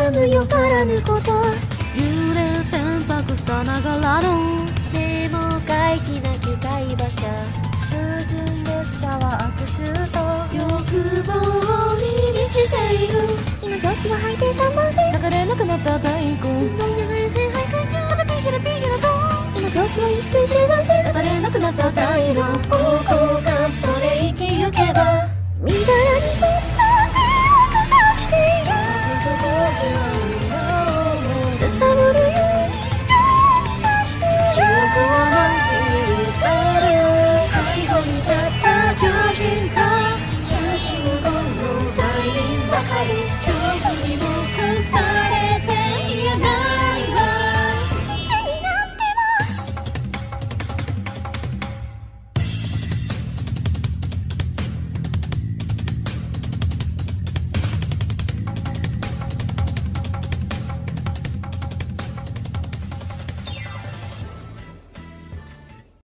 悩むよからぬこと幽霊船舶さながらの名門回帰なき会馬車囚人列車は悪臭と欲望に満ちている今蒸気は吐いて3番線流れなくなった太鼓人類流れ線徘徊中ピギラピギラと今蒸気は一斉集団線流れなくなった太鼓王国